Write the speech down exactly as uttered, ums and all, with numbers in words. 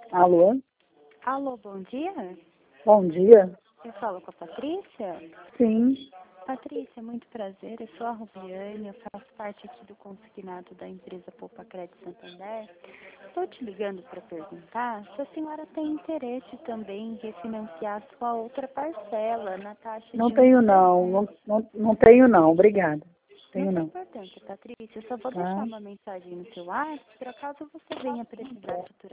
Alô? Alô, bom dia. Bom dia. Eu falo com a Patrícia. Sim. Patrícia, muito prazer. Eu sou a Rubiane, eu faço parte aqui do consignado da empresa Poupa Crédito Santander. Estou te ligando para perguntar se a senhora tem interesse também em refinanciar a sua outra parcela na taxa Não de tenho um por não. cento. Não, não, não tenho não. Obrigada. Não Tenho tem não. importância, Patrícia. Eu só vou Tá? deixar uma mensagem no seu WhatsApp para caso você venha precisar futuramente.